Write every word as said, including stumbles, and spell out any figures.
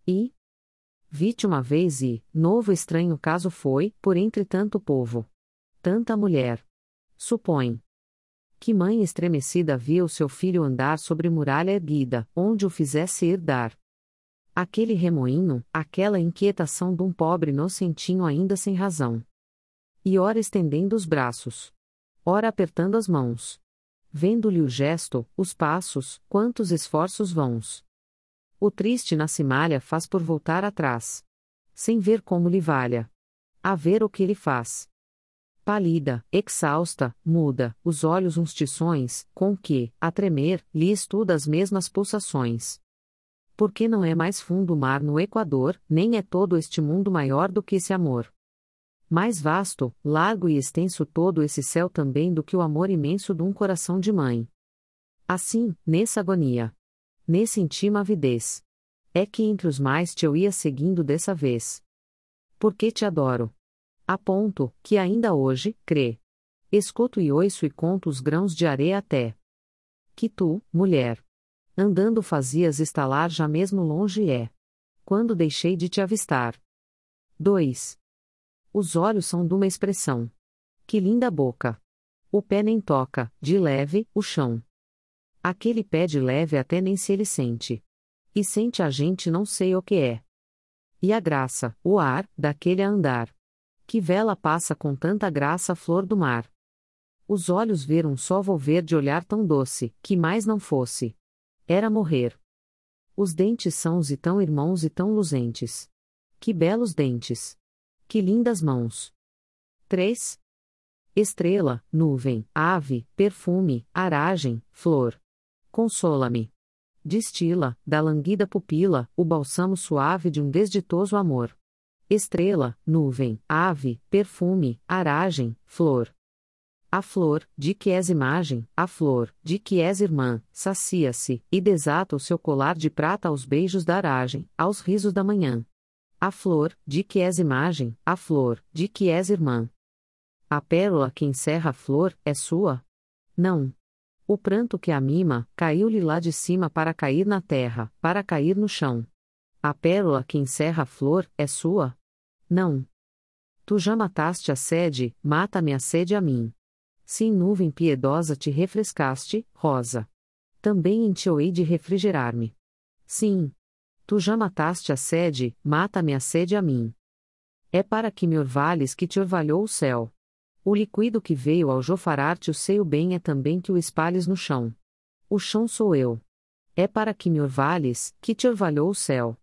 E vi-te uma vez e, novo estranho caso foi, por entre tanto povo. Tanta mulher. Supõe. Que mãe estremecida via o seu filho andar sobre muralha erguida, onde o fizesse ir dar. Aquele remoinho, aquela inquietação de um pobre nocentinho ainda sem razão. E ora estendendo os braços. Ora apertando as mãos. Vendo-lhe o gesto, os passos, quantos esforços vãos. O triste na cimalha faz por voltar atrás. Sem ver como lhe valha. A ver o que ele faz. Pálida, exausta, muda, os olhos uns tições, com que, a tremer, lhe estuda as mesmas pulsações. Porque não é mais fundo o mar no Equador, nem é todo este mundo maior do que esse amor. Mais vasto, largo e extenso todo esse céu também do que o amor imenso de um coração de mãe. Assim, nessa agonia, nesse intima avidez, é que entre os mais te eu ia seguindo dessa vez. Porque te adoro. A ponto, que ainda hoje, crê. Escuto e ouço e conto os grãos de areia até. Que tu, mulher, andando fazias estalar já mesmo longe é. Quando deixei de te avistar. dois. Os olhos são de uma expressão. Que linda boca. O pé nem toca, de leve, o chão. Aquele pé de leve até nem se ele sente. E sente a gente não sei o que é. E a graça, o ar, daquele a andar. Que vela passa com tanta graça a flor do mar. Os olhos ver um só volver de olhar tão doce, que mais não fosse. Era morrer. Os dentes são os e tão irmãos e tão luzentes. Que belos dentes. Que lindas mãos. três. Estrela, nuvem, ave, perfume, aragem, flor. Consola-me. Destila, da languida pupila, o bálsamo suave de um desditoso amor. Estrela, nuvem, ave, perfume, aragem, flor. A flor, de que és imagem, a flor, de que és irmã, sacia-se, e desata o seu colar de prata aos beijos da aragem, aos risos da manhã. A flor, de que és imagem, a flor, de que és irmã. A pérola que encerra a flor, é sua? Não. O pranto que a mima, caiu-lhe lá de cima para cair na terra, para cair no chão. A pérola que encerra a flor, é sua? Não. Tu já mataste a sede, mata-me a sede a mim. Se em nuvem piedosa te refrescaste, rosa. Também em ti eu hei de refrigerar-me. Sim. Tu já mataste a sede, mata-me a sede a mim. É para que me orvalhes que te orvalhou o céu. O liquido que veio ao jofarar-te o seio bem é também que o espalhes no chão. O chão sou eu. É para que me orvalhes, que te orvalhou o céu.